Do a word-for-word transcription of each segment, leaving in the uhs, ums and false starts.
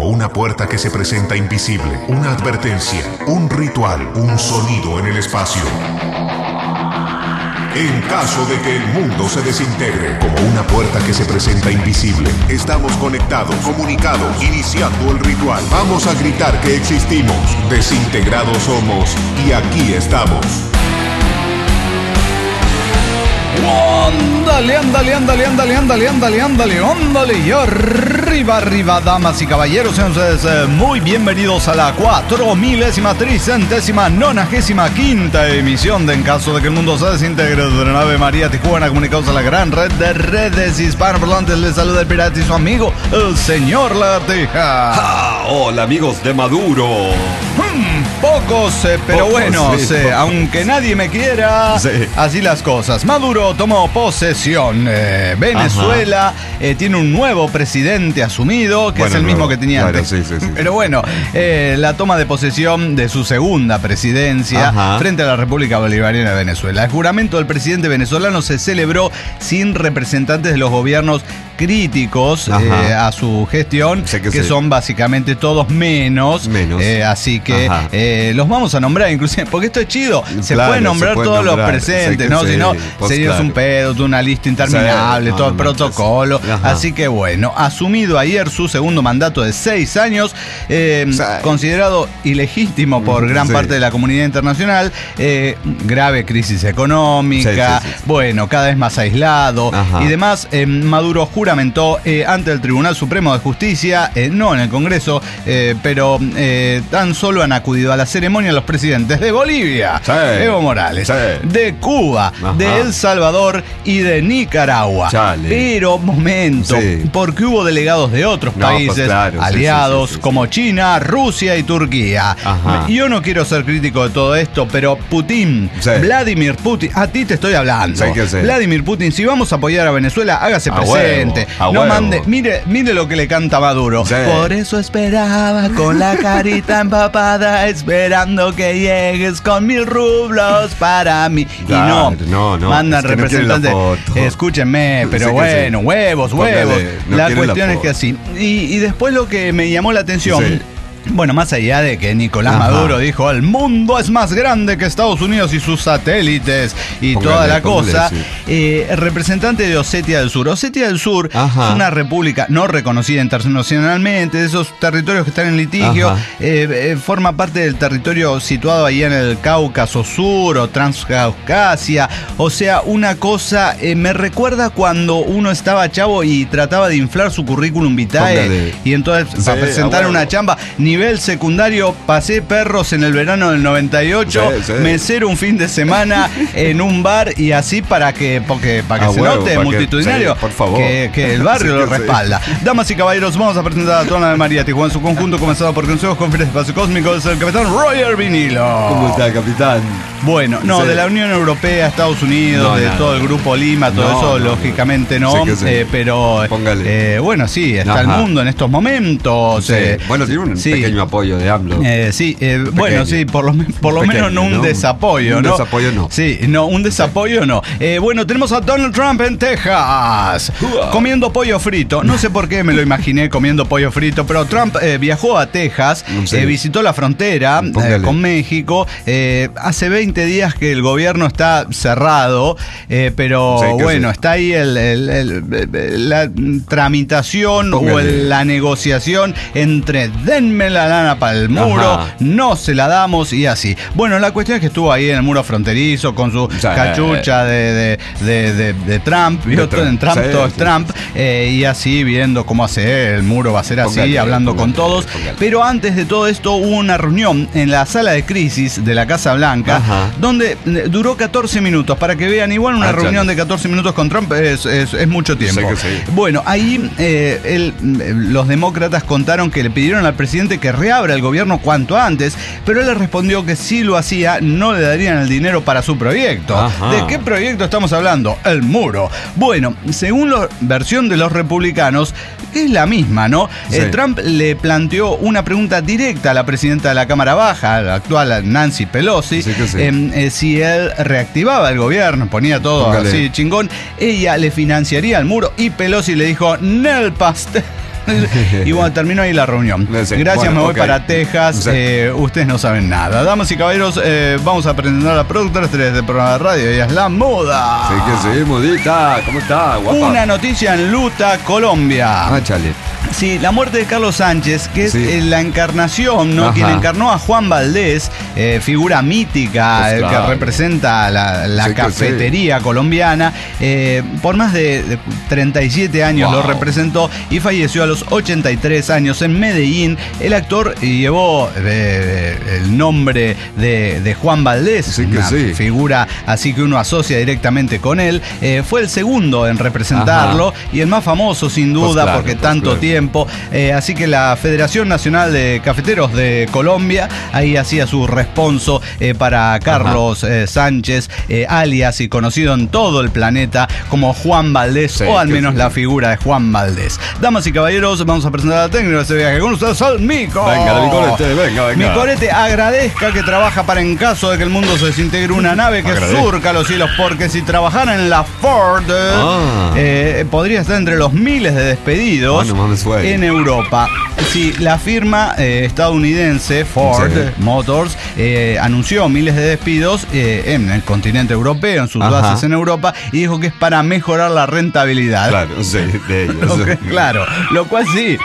como una puerta que se presenta invisible, una advertencia, un ritual, un sonido en el espacio. En caso de que el mundo se desintegre, como una puerta que se presenta invisible, estamos conectados, comunicados, iniciando el ritual. Vamos a gritar que existimos, desintegrados somos y aquí estamos. Ándale, ándale, ándale, ándale, ándale, ándale, ándale, ándale. Y arriba, arriba, damas y caballeros, sean ustedes eh, muy bienvenidos a la cuatro milésima, tricentésima, nonagésima quinta emisión de En Caso de que el Mundo se Desintegre de la nave María Tijuana, comunicados a la gran red de redes hispanoparlantes. Les saluda el pirata y su amigo, el señor Lagartija. Ah, hola amigos de Maduro. Hmm, pocos, eh, pero Pocos, buenos, sí, eh, pocos. aunque nadie me quiera, Sí. así las cosas. Maduro tomó posesión. Eh, Venezuela eh, tiene un nuevo presidente asumido, que Bueno, es el mismo nuevo, que tenía claro, antes. sí, sí, sí. Pero bueno, eh, la toma de posesión de su segunda presidencia Ajá. frente a la República Bolivariana de Venezuela. El juramento del presidente venezolano se celebró sin representantes de los gobiernos críticos eh, a su gestión, Sé que, que sí. son básicamente todos menos. Menos. Eh, así que Ajá. eh, los vamos a nombrar, inclusive, porque esto es chido. Se Claro, puede nombrar se puede todos nombrar. los presentes, Sé que ¿no? sí, Si no, pues sería claro. un pedo, una lista interminable, Sí, todo el no, no protocolo. manches. Ajá. Así que bueno, asumido ayer su segundo mandato de seis años, eh, Sí. considerado ilegítimo por gran Sí. parte de la comunidad internacional, eh, grave crisis económica, Sí, sí, sí, sí. bueno, cada vez más aislado Ajá. y demás. eh, Maduro juramentó eh, ante el Tribunal Supremo de Justicia, eh, no en el Congreso, eh, pero eh, tan solo han acudido a la ceremonia los presidentes de Bolivia, Sí. Evo Morales, Sí. de Cuba, Ajá. de El Salvador y de Nicaragua. Chale. Pero, momento, Sí. porque hubo delegados de otros No, pues países claro, sí, aliados sí, sí, sí, como sí. China, Rusia y Turquía. Ajá. Yo no quiero ser crítico de todo esto, pero Putin, Sí. Vladimir Putin, a ti te estoy hablando. Sí, que sí. Vladimir Putin, si vamos a apoyar a Venezuela, hágase A presente. huevo, a no huevo. mande, mire, mire lo que le canta Maduro. Sí. Por eso esperaba con la carita empapada, esperando que llegues con mil rublos para mí. Claro, y no, no, mandan es que no quieren la representantes. foto. Escúchenme, pero Sí que bueno, sí. huevos, Póngale, huevos. no la quieren la cuestión es foto. que así. Y, y después lo que me llamó la atención. Sí. Bueno, más allá de que Nicolás Ajá. Maduro dijo, el mundo es más grande que Estados Unidos y sus satélites y Póngale, toda la póngale, cosa, sí. eh, el representante de Osetia del Sur. Osetia del Sur Ajá. es una república no reconocida internacionalmente, de esos territorios que están en litigio, Ajá. eh, eh, forma parte del territorio situado ahí en el Cáucaso Sur o Transcaucasia, o sea, una cosa, eh, me recuerda cuando uno estaba chavo y trataba de inflar su currículum vitae, Póngale. y entonces Sí, para presentar a huevo. una chamba, nivel secundario, pasé perros en el verano del noventa y ocho, Sí, sí. mesero un fin de semana en un bar y así para que, porque, para que A se huevo, note para que- multitudinario sí, por favor. Que, que el barrio Sí, lo que sí. respalda. Damas y caballeros, vamos a presentar a toda la María Tijuana en su conjunto, comenzado por Consejos Conferencia Espacio Cósmico, es el capitán Roger Vinilo. ¿Cómo está, capitán? Bueno, no, Sí. de la Unión Europea, Estados Unidos, No, de nada. todo el grupo Lima, todo No, eso, no, no. lógicamente no, Sí que sí. eh, pero Póngale. eh, bueno, sí, está el Ajá. mundo en estos momentos. Sí. eh, Bueno, tiene un sí. pequeño apoyo de AMLO. Eh, sí, eh, bueno, sí, por lo, me- por lo Pequeño, menos no un ¿no? desapoyo, Un ¿no? desapoyo no. Sí, no, un desapoyo no. Eh, bueno, tenemos a Donald Trump en Texas, Uah. comiendo pollo frito. No sé por qué me lo imaginé comiendo pollo frito, pero Trump eh, viajó a Texas, Sí. eh, visitó la frontera eh, Póngale. con México. Eh, hace veinte días que el gobierno está cerrado, eh, pero Sí, que bueno, sí. está ahí el, el- el- la tramitación o Póngale. el- la negociación entre denme la lana para el muro, Ajá. no se la damos y así. Bueno, la cuestión es que estuvo ahí en el muro fronterizo con su Sí. cachucha de, de, de, de- de Trump, ¿vio? De Trump. En Trump Sí, todo es sí. Trump, eh, y así viendo cómo hace el muro, va a ser así, Póngale, hablando con póngale, todos. póngale. Pero antes de todo esto hubo una reunión en la sala de crisis de la Casa Blanca, Ajá. donde eh, duró catorce minutos, para que vean, igual una Ah, reunión chale. de catorce minutos con Trump es, es- es mucho tiempo. Sé que sí. Bueno, ahí eh, él, eh, los demócratas contaron que le pidieron al presidente que reabra el gobierno cuanto antes, pero él le respondió que si lo hacía no le darían el dinero para su proyecto. Ajá. ¿De qué proyecto estamos hablando? El muro. Bueno, según la versión de los republicanos, es la misma, ¿no? Sí. Eh, Trump le planteó una pregunta directa a la presidenta de la Cámara Baja, la actual Nancy Pelosi, Sí que sí. em, eh, si él reactivaba el gobierno, ponía todo Póngale. así chingón, ella le financiaría el muro y Pelosi le dijo, Nel pastel. Y bueno, terminó ahí la reunión. Sí. Gracias, Bueno, me voy ok. para Texas. Sí. Eh, ustedes no saben nada. Damas y caballeros, eh, vamos a presentar a la productora estrella del programa de radio. Ella es La Moda. Sí, que sí, modita. ¿Cómo está, guapa? Una noticia en Luta, Colombia. Ah, chale. Sí, la muerte de Carlos Sánchez, que es Sí. eh, la encarnación, ¿no? Ajá. Quien encarnó a Juan Valdés, eh, figura mítica, Pues eh, claro. que representa la, la Sí que cafetería colombiana. Eh, por más de, de treinta y siete años Wow. lo representó y falleció a los ochenta y tres años en Medellín. El actor llevó eh, el nombre de, de Juan Valdés, Sí que una sí. figura así que uno asocia directamente con él. Eh, fue el segundo en representarlo y el más famoso sin duda, Pues claro, porque pues tanto claro. tiempo. Eh, así que la Federación Nacional de Cafeteros de Colombia ahí hacía su responso eh, para Carlos eh, Sánchez, eh, alias y conocido en todo el planeta como Juan Valdés, Sí, o al que menos sí. la figura de Juan Valdés. Damas y caballeros, vamos a presentar a la técnica de este viaje con ustedes al Mico. Venga, mi corete, venga, venga. Mi corete agradezca que trabaja para en caso de que el mundo se desintegre una nave que Agradezco. surca los cielos, porque si trabajara en la Ford eh, Ah. eh, podría estar entre los miles de despedidos Ah, no mames, güey. en Europa. Sí, la firma eh, estadounidense Ford Sí. Motors eh, anunció miles de despidos eh, en el continente europeo, en sus Ajá. bases en Europa, y dijo que es para mejorar la rentabilidad. Claro, sí, de ellos. Lo que- claro, lo cual sí.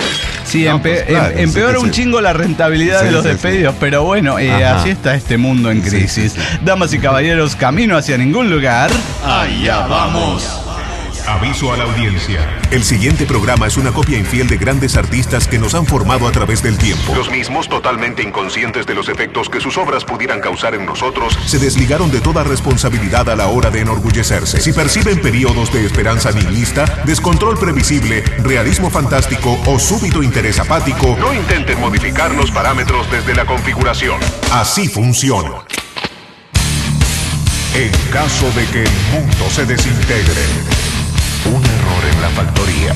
Sí, No, empe- pues, claro, em- empeora sí que un sí. chingo la rentabilidad Sí, de los sí, despedidos, pero bueno, eh, Ajá. así está este mundo en Sí, crisis. sí, sí. Damas y caballeros, camino hacia ningún lugar. Allá vamos. Aviso a la audiencia. El siguiente programa es una copia infiel de grandes artistas que nos han formado a través del tiempo. Los mismos, totalmente inconscientes de los efectos que sus obras pudieran causar en nosotros, se desligaron de toda responsabilidad a la hora de enorgullecerse. Si perciben periodos de esperanza nihilista, descontrol previsible, realismo fantástico o súbito interés apático, no intenten modificar los parámetros desde la configuración. Así funciona. En caso de que el mundo se desintegre, un error en la factoría.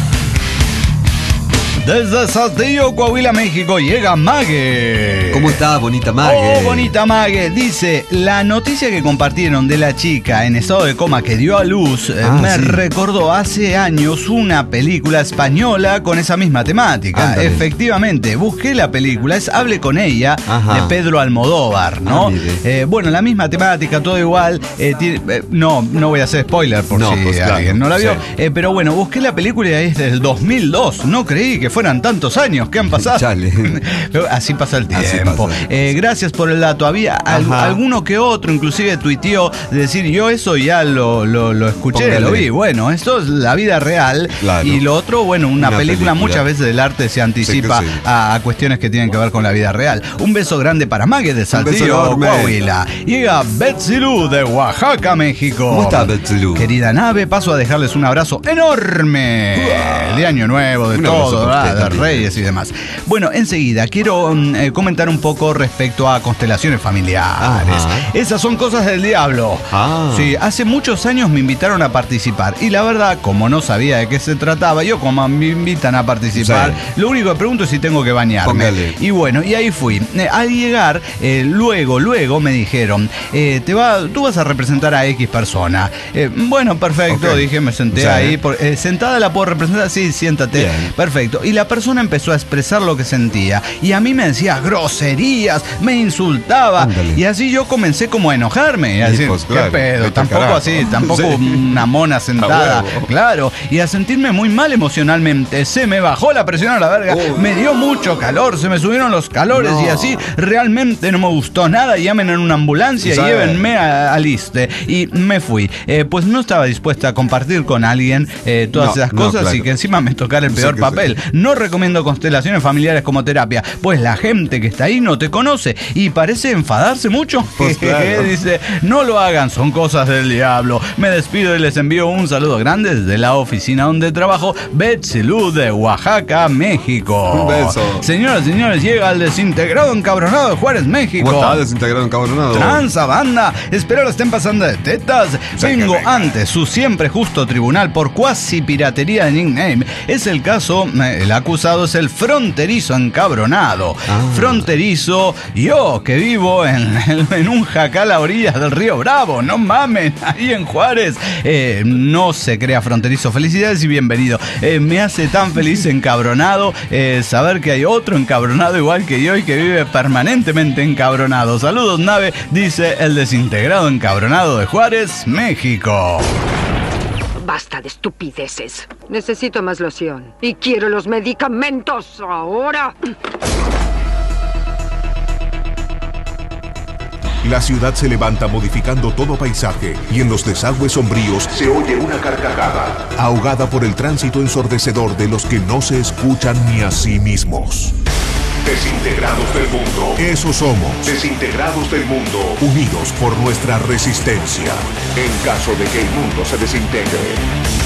Desde Saltillo, Coahuila, México, llega Mague. ¿Cómo está, bonita Mague? Oh, bonita Mague. Dice, la noticia que compartieron de la chica en estado de coma que dio a luz eh, Ah, me sí. recordó hace años una película española con esa misma temática. Ándale. Efectivamente, busqué la película, es Hable con ella, Ajá. de Pedro Almodóvar, ¿no? Ah, mire. Eh, bueno, la misma temática, todo igual. eh, tiene- eh, no, no voy a hacer spoiler por No, si pues, claro, alguien no la vio. sí. Eh, pero bueno, busqué la película y es del dos mil dos. No creí que fueran tantos años que han pasado. Chale. Pero así pasa el Así tiempo. pasa. Eh, gracias por el dato. Había al- Ajá. alguno que otro, inclusive tuiteó, de decir, yo eso ya lo, lo, lo escuché, Póngale. lo vi. Bueno, esto es la vida real. Claro. Y lo otro, bueno, una, Una película, película. muchas veces el arte se anticipa Sí que sí. A, a cuestiones que tienen que ver con la vida real. Un beso grande para Mague de Saltillo, enorme. Coahuila. Llega Betsy Lu de Oaxaca, México. ¿Cómo está, Betsy Lu? Querida nave, paso a dejarles un abrazo enorme de Año Nuevo, de Un abrazo todo, para ¿verdad? usted de también. Reyes y demás. Bueno, enseguida quiero mm, eh, comentar un poco respecto a constelaciones familiares. Ajá. Esas son cosas del diablo. Ah. Sí, hace muchos años me invitaron a participar y la verdad, como no sabía de qué se trataba, yo como me invitan a participar, Sí. lo único que pregunto es si tengo que bañarme. Póngale. Y bueno, y ahí fui. Eh, al llegar, eh, luego, luego me dijeron, eh, te va, tú vas a representar a X persona. Eh, bueno, perfecto, Ok. dije, me senté Sí. ahí. por- eh, sentada la puedo representar, sí, siéntate. Bien. Perfecto. Y la persona empezó a expresar lo que sentía. Y a mí me decía groserías, me insultaba. Ándale. Y así yo comencé como a enojarme. Y a Y decir, pues, ¿qué claro, pedo? vete Tampoco carajo. así, tampoco Sí. una mona sentada. A huevo. Claro. Y a sentirme muy mal emocionalmente. Se me bajó la presión a la verga. Uy. Me dio mucho calor, se me subieron los calores No. y así realmente no me gustó nada. Llamen en una ambulancia Sí. y llévenme a- al ISSSTE. Y me fui. Eh, pues no estaba dispuesta a compartir con alguien eh, todas No, esas no, cosas claro. y que encima me tocara el Sí, peor que papel. sí. No recomiendo constelaciones familiares como terapia, pues la gente que está ahí no te conoce y parece enfadarse mucho. Pues claro. Dice, no lo hagan, son cosas del diablo. Me despido y les envío un saludo grande desde la oficina donde trabajo, Betsy Lu de Oaxaca, México. Un beso. Señoras y señores, llega el desintegrado encabronado de Juárez, México. ¿Cómo está, desintegrado encabronado? Tranza banda, espero lo estén pasando de tetas. Sí, Vengo que venga. ante su siempre justo tribunal por cuasi piratería de nickname. Es el caso, eh, El acusado es el fronterizo encabronado. Ah. Fronterizo, yo que vivo en, en un jacal a orillas del río Bravo. No mamen, ahí en Juárez. Eh, no se crea fronterizo. Felicidades y bienvenido. Eh, me hace tan feliz encabronado eh, saber que hay otro encabronado igual que yo y que vive permanentemente encabronado. Saludos, nave, dice el desintegrado encabronado de Juárez, México. Basta de estupideces. Necesito más loción. Y quiero los medicamentos ahora. La ciudad se levanta modificando todo paisaje y en los desagües sombríos se oye una carcajada, ahogada por el tránsito ensordecedor de los que no se escuchan ni a sí mismos. Desintegrados del mundo. Eso somos. Desintegrados del mundo. Unidos por nuestra resistencia. En caso de que el mundo se desintegre.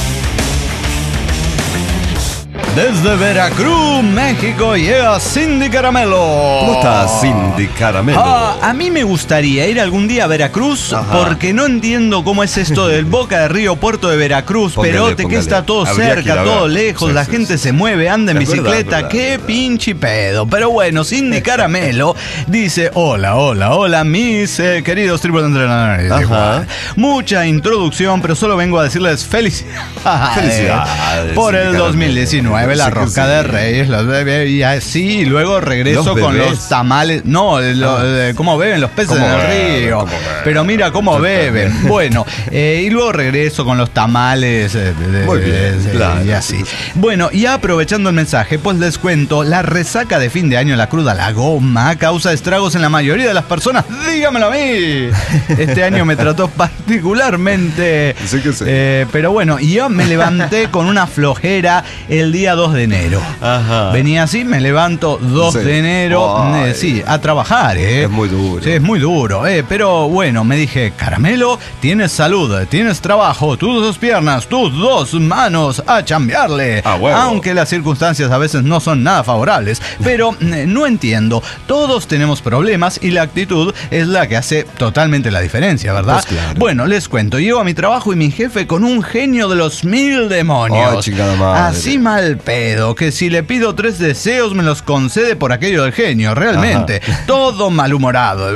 Desde Veracruz, México, llega Cindy Caramelo. ¿Cómo estás, Cindy Caramelo? Ah, a mí me gustaría ir algún día a Veracruz. Ajá. Porque no entiendo cómo es esto del Boca de Río, Puerto de Veracruz, póngale, Perote, póngale. que está todo Habría cerca, todo lejos, sí, la sí, gente sí. se mueve, anda en Es verdad, bicicleta, verdad, qué verdad. pinche pedo. Pero bueno, Cindy Caramelo dice, hola, hola, hola, mis eh, queridos tripulantes entrenadores. Ajá. Mucha introducción, pero solo vengo a decirles felicidades. Felicidades, Por Cindy el Caramelo. dos mil diecinueve, la Sí que Rosca sí. de Reyes, los bebés, y así, y luego regreso ¿Los con bebés? los tamales. No, lo, Ah. de cómo beben los peces en ¿Cómo el beben? río. ¿Cómo beben? Pero mira cómo Yo beben. también. Bueno, eh, y luego regreso con los tamales. eh, de- Muy bien, de- claro, y así. sí, sí. Bueno, y aprovechando el mensaje, pues les cuento, la resaca de fin de año, la cruda, la goma, causa estragos en la mayoría de las personas. Dígamelo a mí. Este año me trató particularmente. Sí que sí. Eh, pero bueno, y yo me levanté con una flojera el día dos de enero. Ajá. Venía así, me levanto dos Sí. de enero, Ay. eh, sí, a trabajar, ¿eh? Es muy duro. Sí, es muy duro, ¿eh? Pero bueno, me dije, Caramelo, tienes salud, tienes trabajo, tus dos piernas, tus dos manos, a chambearle. Ah, huevo. Aunque las circunstancias a veces no son nada favorables. Pero eh, no entiendo, todos tenemos problemas y la actitud es la que hace totalmente la diferencia, ¿verdad? Pues claro. Bueno, les cuento, llego a mi trabajo y mi jefe con un genio de los mil demonios. Ay, chingada madre. Así mal pedo, que si le pido tres deseos me los concede por aquello del genio, realmente. Ajá. Todo malhumorado.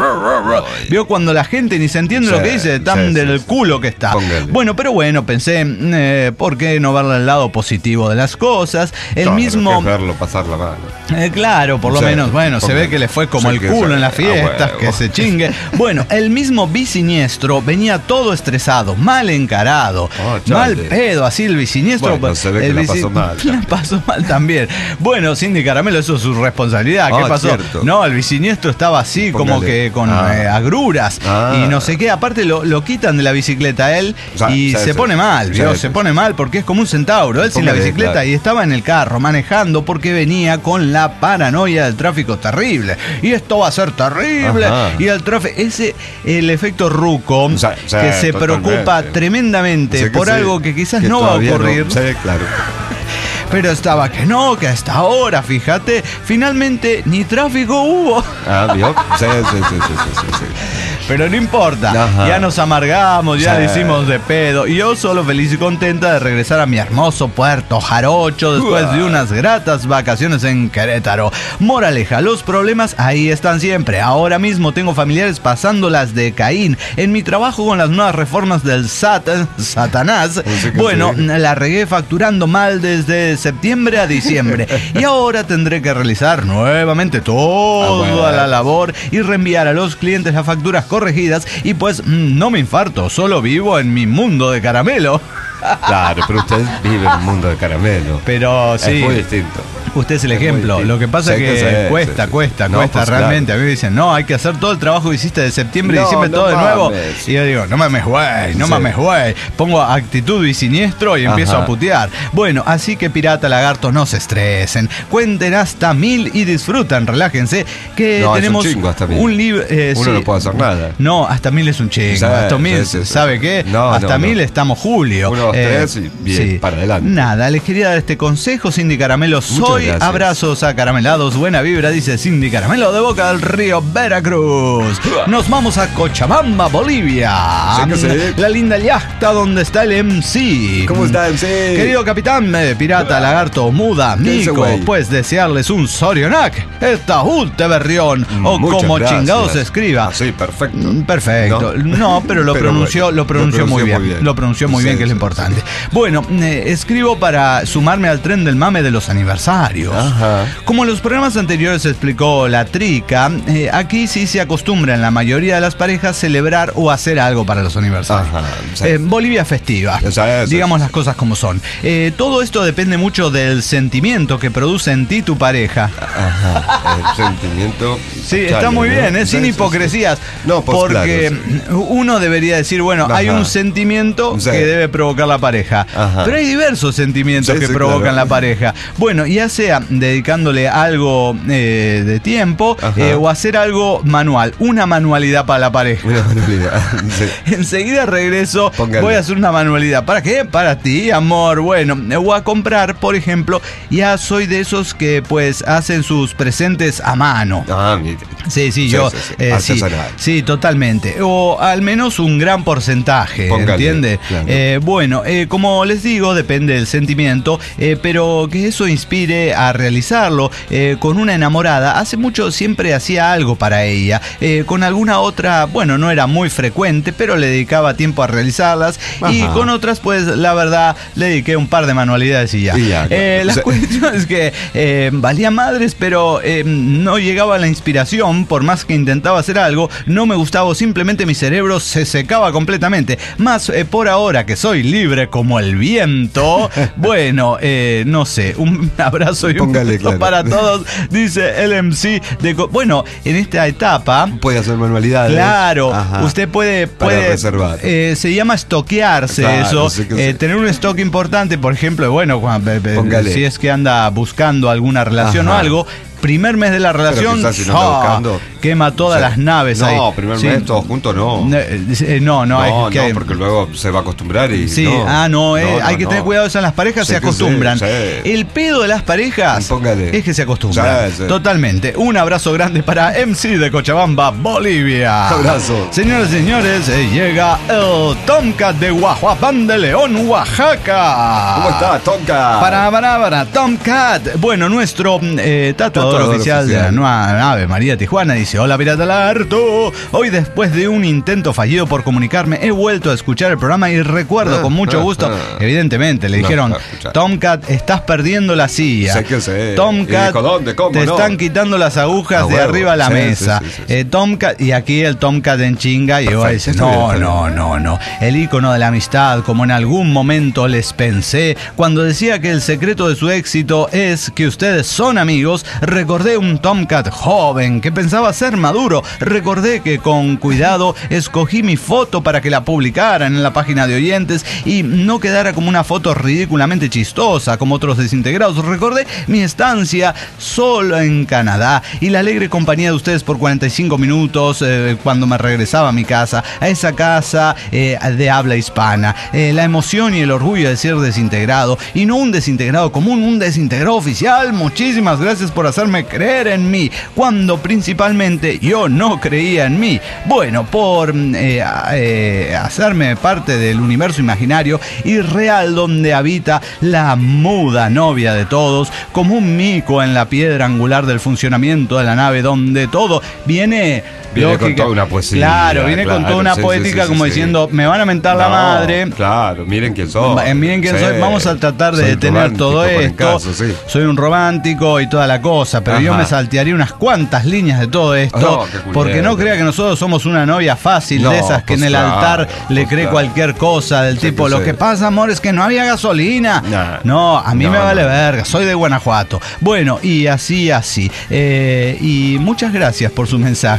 Vio cuando la gente ni se entiende Sí, lo que dice, tan sí, del sí, sí. culo que está. Póngale. Bueno, pero bueno, pensé, eh, ¿por qué no verle el lado positivo de las cosas? El Claro, mismo... que es verlo pasar la mano. Eh, claro, por lo Sí, menos, bueno, se póngale. ve que le fue como Sí, el que culo se- en las a fiestas, huevo. que se chingue. Bueno, el mismo bisiniestro venía todo estresado, mal encarado, Oh, chale. mal pedo, así el bisiniestro. Bueno, se ve que el la bici- pasó mal. La pasó mal también. Bueno, Cindy Caramelo, eso es su responsabilidad. ¿Qué Ah, pasó? cierto. No, el bisiniestro estaba así, como Póngale. que con Ah. eh, agruras Ah. y no sé qué. Aparte lo, lo quitan de la bicicleta a él O sea, y sí, se sí. pone mal, Sí, ¿vio? sí, Se sí. pone mal porque es como un centauro. Él sin la Póngale, bicicleta claro. y estaba en el carro manejando porque venía con la paranoia del tráfico terrible. Y esto va a ser terrible. Ajá. Y el tráfico, ese, el efecto ruco, O sea, o sea, que se totalmente. preocupa tremendamente Sí que por sí. algo que quizás Que no va a todavía ocurrir. no- Sí, claro. Pero estaba que no, que hasta ahora, fíjate, finalmente ni tráfico hubo. Ah, ¿vio? Sí, sí, sí, sí, sí, sí, sí. Pero no importa, Ajá. ya nos amargamos, ya Sí. le hicimos de pedo. Y yo solo feliz y contenta de regresar a mi hermoso Puerto Jarocho después de unas gratas vacaciones en Querétaro. Moraleja, los problemas ahí están siempre. Ahora mismo tengo familiares pasándolas de Caín. En mi trabajo con las nuevas reformas del Sat Satanás, Así que bueno, sí. la regué facturando mal desde septiembre a diciembre. Y ahora tendré que realizar nuevamente toda Ah, bueno. la labor y reenviar a los clientes las facturas corregidas. Y pues mm, no me infarto, solo vivo en mi mundo de caramelo. Claro, pero usted vive en un mundo de caramelo. Pero sí, Es muy distinto. usted es el Es muy ejemplo. distinto. Lo que pasa Sí es que que sí, cuesta, sí, sí. cuesta, No, cuesta pues, realmente. claro. A mí me dicen, no, hay que hacer todo el trabajo que hiciste de septiembre y No, diciembre no todo de nuevo. mames. Y yo digo, no mames, güey, no Sí. mames, güey. Pongo actitud y siniestro y empiezo Ajá. a putear. Bueno, así que pirata, lagarto, no se estresen. Cuenten hasta mil y disfrutan, relájense, que No, es un tenemos chingo hasta mil. un libro. eh, Uno sí. no puede hacer nada. No, hasta mil es un chingo. Sí, hasta mil, sí, sí, sí. ¿sabe qué? No, hasta no, mil no. estamos Julio. Uno dos, tres y bien, sí. para adelante. Nada, les quería dar este consejo, Cindy Caramelo. Soy, gracias. abrazos acaramelados, buena vibra, dice Cindy Caramelo de Boca del Río, Veracruz. Nos vamos a Cochabamba, Bolivia. Sí que sí. La linda yachta donde está el M C. ¿Cómo está, M C? Querido capitán, eh, pirata, lagarto, muda, ¿Qué dice, mico, güey? pues desearles un Sorionac, Estaúd de Berrión, o Muchas como gracias. chingados se escriba. Ah, sí, perfecto. Mm, Perfecto. No, ¿No? pero lo Pero pronunció, bueno, lo pronunció, lo muy, pronunció bien. muy bien. Lo pronunció muy Sí, bien, que es lo sí, importante. Bueno, eh, escribo para sumarme al tren del mame de los aniversarios. Ajá. Como en los programas anteriores explicó la Trica, eh, aquí sí se acostumbra en la mayoría de las parejas celebrar o hacer algo para los aniversarios. Ajá, sí. Eh, Bolivia festiva. Eso es, Digamos eso. las cosas como son. Eh, todo esto depende mucho del sentimiento que produce en ti tu pareja. Ajá, el sentimiento. Sí, está chale, muy ¿no? bien, es Sí, sin sí, hipocresías. sí. No, pues porque claro, uno debería decir, bueno, Ajá. hay un sentimiento Sí. que debe provocar la pareja. Ajá. Pero hay diversos sentimientos Sí, que sí, provocan claro. la pareja. Bueno, ya sea dedicándole algo eh, de tiempo Ajá. eh, o hacer algo manual, una manualidad para la pareja. Una manualidad. Sí. Enseguida regreso, Póngale. voy a hacer una manualidad. ¿Para qué? Para ti, amor. Bueno, voy a comprar, por ejemplo, ya soy de esos que pues hacen sus presentes a mano. Ah, mire. Sí, sí, Sí, yo. sí, sí. eh, sí, Artesanal. sí, totalmente. O al menos un gran porcentaje, Póngale, ¿entiende? claro. Eh, bueno, eh, como les digo, depende del sentimiento, eh, pero que eso inspire a realizarlo. Eh, con una enamorada, hace mucho siempre hacía algo para ella. Eh, con alguna otra, bueno, no era muy frecuente, pero le dedicaba tiempo a realizarlas. Y Ajá. con otras, pues, la verdad, le dediqué un par de manualidades y ya. Y ya, claro. Eh, la O sea- cuestión es que eh, valía madres, pero eh, no llegaba la inspiración. Por más que intentaba hacer algo, no me gustaba, o simplemente mi cerebro se secaba completamente. Más eh, por ahora que soy libre como el viento, bueno, eh, no sé, un abrazo y un Póngale, beso claro. para todos, dice el M C. De co- bueno, en esta etapa... Puede hacer manualidades. Claro, Ajá. usted puede, Para puede reservar. eh, se llama estoquearse Claro, eso, sí que eh, sí. tener un stock importante, por ejemplo, bueno, cuando, eh, eh, Póngale. si es que anda buscando alguna relación Ajá. o algo, primer mes de la relación, quizás si no está ¡ah! buscando. quema todas O sea, las naves no, ahí. primer Sí. mes todos juntos no. No, eh, no, no, No, hay no, que... porque luego se va a acostumbrar y. Sí, no, ah, no, eh, hay que no. tener cuidado, eso en las parejas Sí se que acostumbran. sí, sí. El pedo de las parejas Póngale. es que se acostumbran. Sí, sí. Totalmente. Un abrazo grande para M C de Cochabamba, Bolivia. Abrazo. Señores y señores, eh, llega el Tomcat de Guajuapán de León, Oaxaca. ¿Cómo está, Tonka? Para, para, para, Tomcat. Bueno, nuestro eh, tatuador, Tatuador oficial, de la oficial. nueva nave María Tijuana dice: hola, pirata lagarto. Hoy, después de un intento fallido por comunicarme, he vuelto a escuchar el programa y recuerdo Ah, con mucho ah, gusto. ah. Evidentemente, le No, dijeron: no, escucha. Tomcat, estás perdiendo la silla. Sé que sé. Tomcat, ¿Y dijo dónde? ¿Cómo te no? están quitando las agujas A de huevo. arriba a la Sí, mesa. sí, sí, sí, sí. Eh, Tomcat, y aquí el Tomcat en chinga, y Perfecto, dice: está bien, no, está no, bien. no, no. El ícono de la amistad, como en algún momento les pensé, cuando decía que el secreto de su éxito es que ustedes son amigos, recordé un Tomcat joven que pensaba ser maduro. Recordé que con cuidado escogí mi foto para que la publicaran en la página de oyentes y no quedara como una foto ridículamente chistosa como otros desintegrados. Recordé mi estancia solo en Canadá y la alegre compañía de ustedes por cuarenta y cinco minutos eh, cuando me regresaba a mi casa, a esa casa eh, de habla hispana. Eh, la emoción y el orgullo de ser desintegrado, y no un desintegrado común, un desintegrado oficial. Muchísimas gracias por hacerme creer en mí cuando principalmente yo no creía en mí. Bueno, por eh, eh, hacerme parte del universo imaginario y real donde habita la muda novia de todos, como un mico en la piedra angular del funcionamiento de la nave, donde todo viene... Viene lógica. con toda una poesía. Claro, viene con claro, toda una sí, poética, sí, sí, como sí. diciendo: me van a mentar la No, madre. Claro, miren quién soy. Eh, Miren quién Sí. soy. Vamos a tratar de Soy detener romántico todo por el esto. caso, sí. Soy un romántico y toda la cosa, pero yo Ajá. me saltearía unas cuantas líneas de todo esto, No, qué culero. porque no crea que nosotros somos una novia fácil, No, de esas que pues en el claro, altar le pues cree claro. cualquier cosa, del Sí, tipo: pues lo sí. que pasa, amor, es que no había gasolina. Nah. No, a mí No, me vale no. verga, soy de Guanajuato. Bueno, y así, así. Eh, y muchas gracias por su mensaje. Igual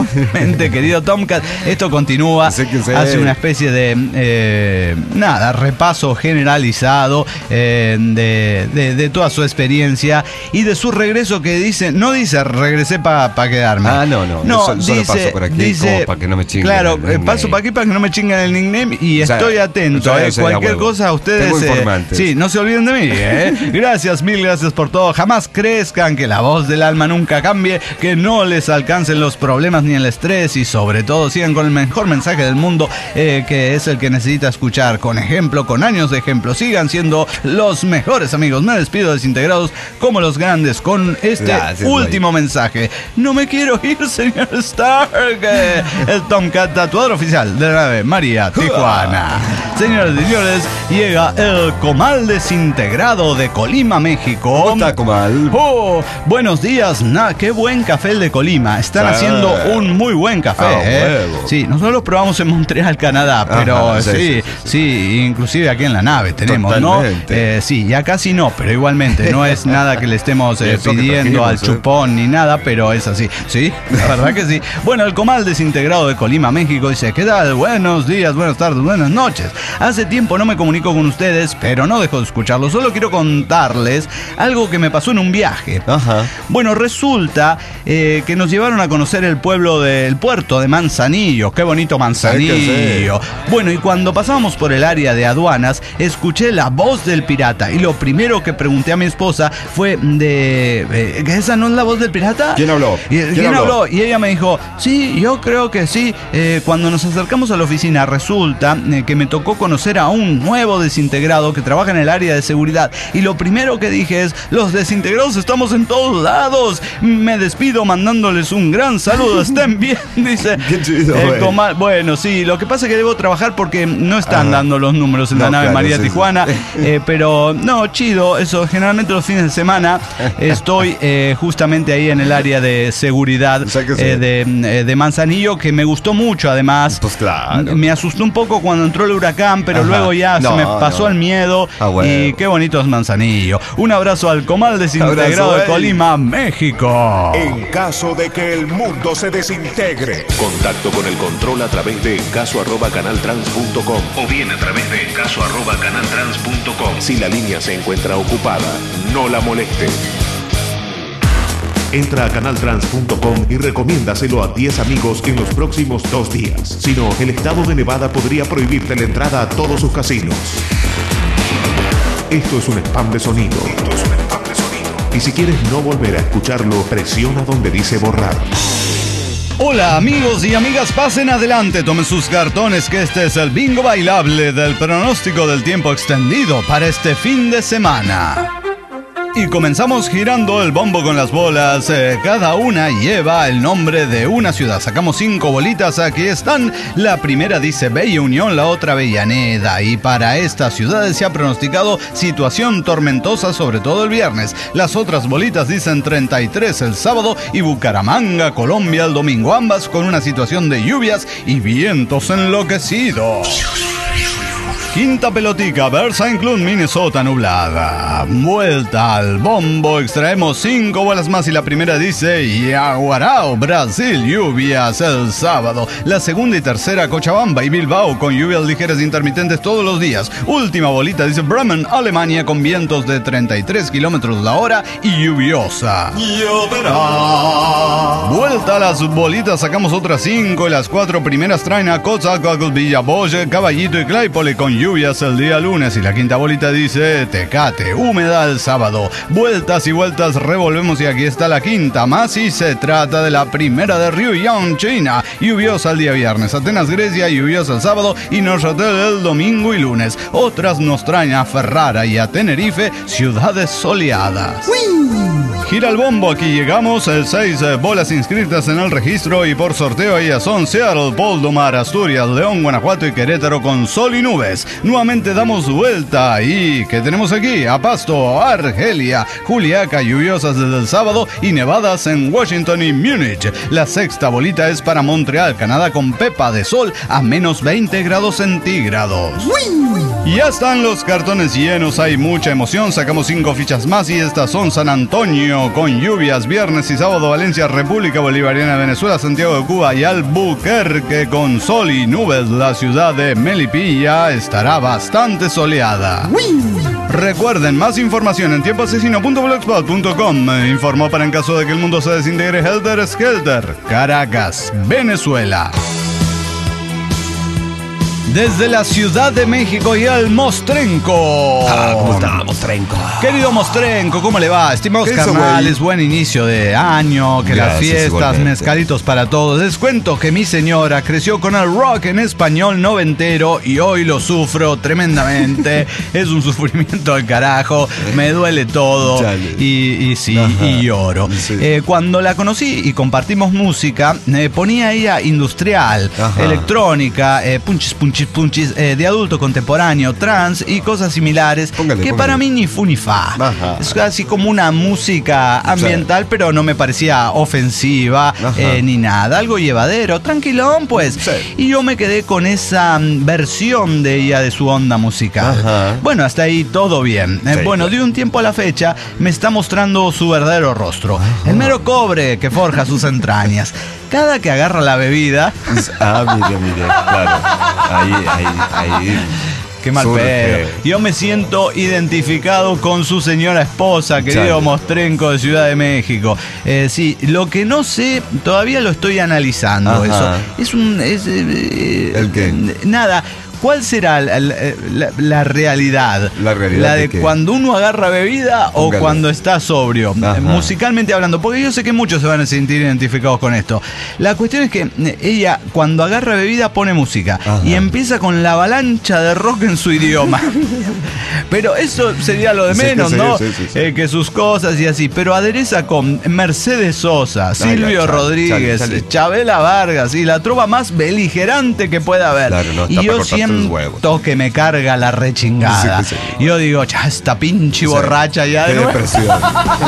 Exactamente, querido Tomcat. Esto continúa, Sé que sé. hace una especie de, eh, nada, repaso generalizado eh, de, de, de toda su experiencia y de su regreso que dice, no dice regresé para pa quedarme. Ah, no, no, no solo, solo dice, paso por aquí dice, como para que no me chinguen. Claro, el eh, nickname. paso para aquí para que no me chinguen el nickname y O sea, estoy atento. todavía Eh, sería cualquier huevo. cosa, ustedes... Tengo eh, informantes. sí, no se olviden de mí. Eh. Gracias, mil gracias por todo. Jamás crezcan, que la voz del alma nunca cambie, que no les alcancen los problemas ni el estrés y sobre todo sigan con el mejor mensaje del mundo, eh, que es el que necesita escuchar. Con ejemplo, con años de ejemplo. Sigan siendo los mejores amigos. Me despido desintegrados como los grandes con este Gracias, último mensaje. No me quiero ir, señor Stark. Eh, El Tomcat, tatuador oficial de la nave María Tijuana. Señores y señores, llega el comal desintegrado de Colima, México. ¿Cómo está, comal? Oh, buenos días, nah, qué buen café el de Colima. Están Sí. haciendo un muy buen café, Ah, ¿eh? huevo. Sí, nosotros lo probamos en Montreal, Canadá, pero Ajá, sí, sí, sí, sí, sí, inclusive aquí en la nave tenemos, Totalmente. ¿no? Eh, sí, ya casi no, pero igualmente no es nada que le estemos eh, Eso que pidiendo al trajimos, ¿eh? chupón ni nada, pero es así. Sí, la verdad que sí. Bueno, el comal desintegrado de Colima, México dice, ¿qué tal? Buenos días, buenas tardes, buenas noches. Hace tiempo no me comunico con ustedes, pero no dejo de escucharlos. Solo quiero contarles algo que me pasó en un viaje. Ajá. Bueno, resulta eh, que nos llevaron a conocer el pueblo del puerto de Manzanillo. Qué bonito Manzanillo. Bueno, y cuando pasamos por el área de aduanas, escuché la voz del pirata. Y lo primero que pregunté a mi esposa fue de... Eh, ¿esa no es la voz del pirata? ¿Quién habló? Y, ¿Quién ¿Quién habló? habló? Y ella me dijo, sí, yo creo que sí. Eh, cuando nos acercamos a la oficina, resulta eh, que me tocó conocer a un nuevo desintegrado que trabaja en el área de seguridad. Y lo primero que dije es, los desintegrados estamos en todos lados. Me despido mandándoles un gran saludo. Estén bien, dice. Qué chido, el güey. comal. Bueno, sí, lo que pasa es que debo trabajar porque no están Ajá. dando los números en la No, nave claro, María sí, Tijuana. sí. Eh, pero no, chido, eso. Generalmente los fines de semana estoy eh, justamente ahí en el área de seguridad O sea que sí. eh, de, eh, de Manzanillo, que me gustó mucho además. Pues claro. Me asustó un poco cuando entró el huracán, pero Ajá. luego ya No, se me pasó no. el miedo. Ah, bueno. Y qué bonito es Manzanillo. Un abrazo al comal desintegrado Abrazo, de ey. Colima, México. En caso de que el mundo se desintegre. Contacto con el control a través de caso arroba canaltrans punto com o bien a través de caso arroba canaltrans punto com. Si la línea se encuentra ocupada, no la moleste. Entra a canaltrans punto com y recomiéndaselo a diez amigos en los próximos dos días. Si no, el estado de Nevada podría prohibirte la entrada a todos sus casinos. Esto es un spam de sonido. Esto es un spam de sonido. Y si quieres no volver a escucharlo, presiona donde dice borrar. Hola amigos y amigas, pasen adelante, tomen sus cartones que este es el bingo bailable del pronóstico del tiempo extendido para este fin de semana. Y comenzamos girando el bombo con las bolas. Eh, cada una lleva el nombre de una ciudad. Sacamos cinco bolitas, aquí están. La primera dice Bella Unión, la otra Avellaneda. Y para estas ciudades se ha pronosticado situación tormentosa, sobre todo el viernes. Las otras bolitas dicen treinta y tres el sábado y Bucaramanga, Colombia, el domingo. Ambas con una situación de lluvias y vientos enloquecidos. Quinta pelotica, Versailles, Minnesota, nublada. Vuelta al bombo, extraemos cinco bolas más y la primera dice Yaguarao, Brasil, lluvias el sábado. La segunda y tercera, Cochabamba y Bilbao, con lluvias ligeras e intermitentes todos los días. Última bolita dice Bremen, Alemania, con vientos de treinta y tres kilómetros la hora y lluviosa. Lloverá. Vuelta a las bolitas, sacamos otras cinco y las cuatro primeras traen a Coatzacoalcos, Villaboye, Caballito y Claypole con lluvias el día lunes y la quinta bolita dice Tecate, humedad el sábado. Vueltas y vueltas revolvemos y aquí está la quinta más y se trata de la primera de Ryuyang, China, lluviosa el día viernes. Atenas, Grecia, lluviosa el sábado y Neuchâtel el domingo y lunes. Otras nos traen a Ferrara y a Tenerife, ciudades soleadas. Gira el bombo, aquí llegamos, el seis eh, bolas inscritas en el registro y por sorteo ellas son Seattle, Poldomar, Asturias, León, Guanajuato y Querétaro con sol y nubes. Nuevamente damos vuelta y ¿qué tenemos aquí? A Pasto, Argelia, Juliaca, lluviosas desde el sábado y nevadas en Washington y Múnich. La sexta bolita es para Montreal, Canadá, con pepa de sol a menos veinte grados centígrados. Ya están los cartones llenos, hay mucha emoción, sacamos cinco fichas más y estas son: San Antonio con lluvias, viernes y sábado Valencia, República Bolivariana de Venezuela, Santiago de Cuba y Albuquerque con sol y nubes. La ciudad de Melipilla estará bastante soleada. Recuerden, más información en tiempo asesino punto blogspot punto com. Informó para en caso de que el mundo se desintegre Helter Skelter, Caracas, Venezuela. Desde la Ciudad de México y el Mostrenco. Ah, ¿cómo está, Mostrenco? Querido Mostrenco, ¿cómo le va? Estimados carnales, buen inicio de año, que Gracias, las fiestas, igualmente. mezcalitos para todos. Les cuento que mi señora creció con el rock en español noventero y hoy lo sufro tremendamente. Es un sufrimiento al carajo, me duele todo. Chale. Y, y sí, Ajá. y lloro. Sí. Eh, cuando la conocí y compartimos música, eh, ponía ella industrial, Ajá. electrónica, eh, punchis, punchis, punchis, eh, de adulto contemporáneo, trans y cosas similares. Póngale, que póngale. para mí ni fu ni fa. Ajá. Es casi como una música ambiental, Sí. pero no me parecía ofensiva eh, ni nada. Algo llevadero, tranquilón, pues. Sí. Y yo me quedé con esa mm, versión de ella de su onda musical. Ajá. Bueno, hasta ahí todo bien. Eh, Sí, bueno, claro. de un tiempo a la fecha me está mostrando su verdadero rostro. El mero cobre que forja sus entrañas. Cada que agarra la bebida... Ah, mire, mire, claro. Ahí, ahí, ahí. Qué mal surge. pedo. Yo me siento identificado con su señora esposa, querido Chale. Mostrenco de Ciudad de México. Eh, sí, lo que no sé, todavía lo estoy analizando. Ajá. Eso es un... Es, eh, ¿El qué? Nada. ¿Cuál será la, la- la- la realidad? ¿La realidad ¿La de de qué? cuando uno agarra bebida o Póngale. cuando está sobrio? Ajá. Eh, Musicalmente hablando, porque yo sé que muchos se van a sentir identificados con esto. La cuestión es que eh, ella, cuando agarra bebida, pone música Ajá. y empieza con la avalancha de rock en su idioma. Pero eso sería lo de Sí, que menos, sí, ¿no? sí, sí, sí. Eh, que sus cosas y así. Pero adereza con Mercedes Sosa, Silvio ya, chale, Rodríguez, chale, chale. Chabela Vargas y la trova más beligerante que pueda haber. Claro, no, está y para yo cortarte los siento huevos. que me carga la rechingada. Sí, sí. Yo digo, ya esta pinche borracha ya Qué de nuevo. depresión.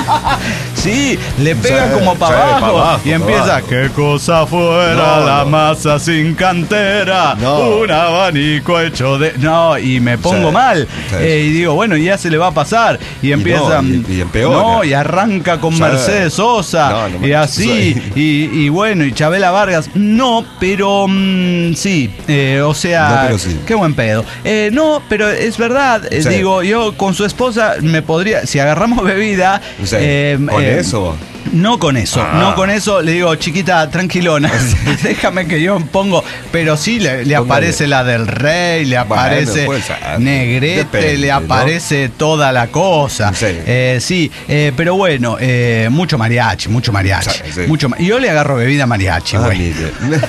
Sí, le pega Sí, como para sí, abajo, pa' abajo, y pa' empieza, abajo. qué cosa fuera No, la no. masa sin cantera, No. un abanico hecho de... No, y me pongo Sí, mal, sí. eh, y digo, bueno, ya se le va a pasar, y empieza... no, y- y empeora. No, y arranca con Sí. Mercedes Sosa, No, no y manches, así, sí. y, y bueno, y Chabela Vargas, no, pero mm, sí, eh, o sea, No, pero sí. qué buen pedo. Eh, no, pero es verdad, eh, Sí. digo, yo con su esposa me podría, si agarramos bebida... O sea, eh, con eh, eso. No con eso, Ah. no con eso, le digo, chiquita, tranquilona, déjame que yo pongo, pero sí le, le Póngale. aparece la del rey, le Bueno, aparece puede ser. Negrete, Depende, le ¿no? aparece toda la cosa. Sí. Eh, sí, eh, pero bueno, eh, mucho mariachi, mucho mariachi. Sí, sí. Mucho, ma- y yo le agarro bebida mariachi, Ah, güey. mire.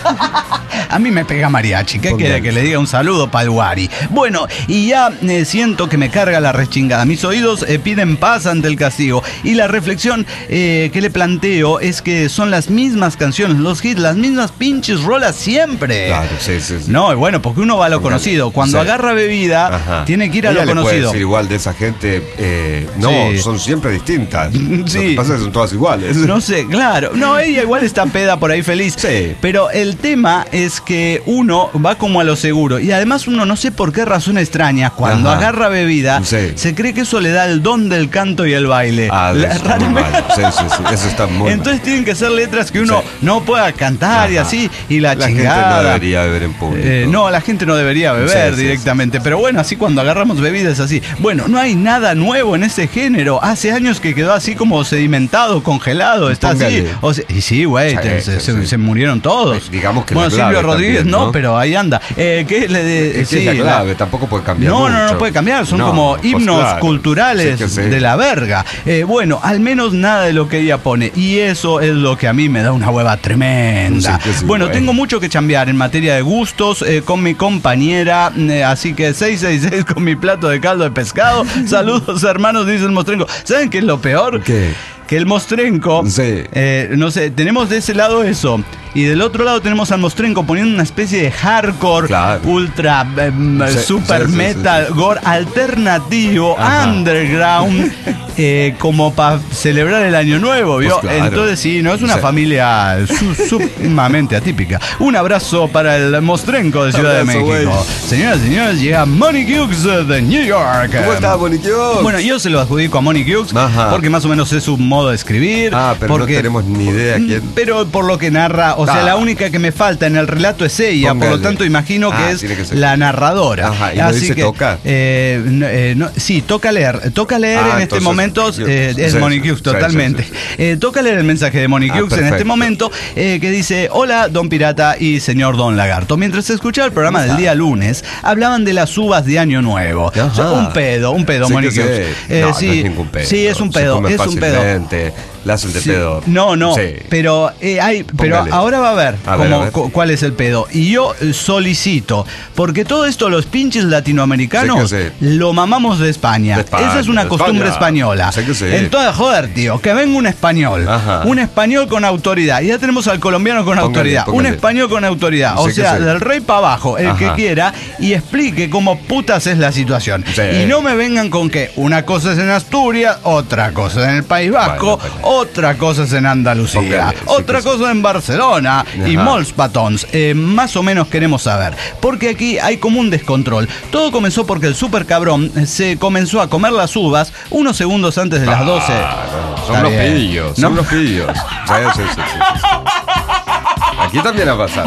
A mí me pega mariachi. ¿Qué Póngale. quiere que le diga? Un saludo para el Guari. Bueno, y ya eh, siento que me carga la rechingada. Mis oídos eh, piden paz ante el castigo. Y la reflexión eh, que le planteo es que son las mismas canciones, los hits, las mismas pinches rolas siempre. Claro, sí, sí, sí. No, y bueno, porque uno va a lo Póngale. conocido. Cuando Sí. agarra bebida, Ajá. tiene que ir a Ella lo le puede conocido. decir igual de esa gente, eh, no, Sí. son siempre distintas. Sí. Lo que pasa es que son todas iguales. No sé, claro. No, ella igual está peda por ahí feliz. Sí. Pero el tema es que uno va como a lo seguro. Y además uno, no sé por qué razón extraña, cuando Ajá. agarra bebida, Sí. se cree que eso le da el don del canto y el baile. Ah, La- eso está muy raramente- mal. Sí, sí, sí. Eso está muy Entonces mal. tienen que ser letras que uno Sí. no pueda cantar y Ajá. así. Y la, La chingada. gente no debería beber en público. Eh, no, la gente no debería beber Sí, sí, directamente. Pero bueno, así cuando agarramos bebidas así. Bueno, no hay nada nuevo en ese género. Hace años que quedó así como sedimentado, congelado. Está así. Póngale. O sea, y sí, güey, Sí, te- se, sí, se- sí. se murieron todos. Pues, digamos que bueno, la clave Silvio Rodríguez también, no, ¿no? pero ahí anda. Eh, ¿qué le de, Es que sí, es la la- clave, tampoco puede cambiar no, no, no mucho. puede cambiar, son No, como pues himnos claro. culturales Sí que sí. de la verga. Eh, bueno, al menos nada de lo que ella pone. Y eso es lo que a mí me da una hueva tremenda. Sí que sí, bueno, güey. tengo mucho que chambear en materia de gustos eh, con mi compañera. eh, así que seis seis seis con mi plato de caldo de pescado. Saludos, hermanos, dice el Mostrenco. ¿Saben qué es lo peor? ¿Qué? Que el Mostrenco, Sí. eh, no sé, tenemos de ese lado eso. y del otro lado tenemos al Mostrenco poniendo una especie de hardcore, claro. ultra, eh, sí, super sí, metal, sí, sí. gore alternativo, Ajá. underground, eh, como para celebrar el año nuevo, ¿vio? Pues claro. Entonces sí, no es una sí. familia su, sumamente atípica. Un abrazo para el Mostrenco de Ciudad abrazo, de México. Wey. Señoras y señores, llega Monique Hughes de New York. ¿Cómo está Monique Hughes? Bueno, yo se lo adjudico a Monique Hughes Ajá. porque más o menos es su modo de escribir. Ah, pero porque, no tenemos ni idea quién. Pero por lo que narra, o ah. sea, la única que me falta en el relato es ella, Póngale. por lo tanto imagino que ah, es que la narradora. Ajá, y Así dice que, toca. Eh, eh, no, sí, toca leer. Toca leer ah, en este momento. Eh, es sí, Monique Hughes, sí, totalmente. Sí, sí, sí. Eh, toca leer el mensaje de Monique Hughes ah, en este momento eh, que dice: hola, don Pirata y señor don Lagarto. Mientras se escuchaba el programa del día lunes, hablaban de las uvas de Año Nuevo. O sea, un pedo, un pedo, sí, Monique Hughes. Eh, no, sí, no es ningún pedo. Sí, es un pedo, es un pedo. La hacen de sí. pedo. No, no, sí. pero eh, hay, pero ahora va a ver, a ver, cómo, a ver. Cu- cuál es el pedo. Y yo solicito, porque todo esto los pinches latinoamericanos sí sí. lo mamamos de España. de España. Esa es una costumbre España. española. Sí sí. Entonces, joder, tío, que venga un español. Ajá. Un español con autoridad. Y ya tenemos al colombiano con póngale, autoridad. Póngale. Un español con autoridad. Sí o sea, del rey para abajo, el Ajá. que quiera, y explique cómo putas es la situación. Sí. Y no me vengan con que una cosa es en Asturias, otra cosa es en el País Vasco, bueno, bueno. otra cosa es en Andalucía, okay, otra sí, cosa sí. en Barcelona Ajá. y molts patons. Eh, más o menos queremos saber, porque aquí hay como un descontrol. Todo comenzó porque el super cabrón se comenzó a comer las uvas unos segundos antes de las ah, doce. No, son los pillos, son ¿No? los pillos. Sí, sí, sí, sí, sí. Aquí también ha pasado.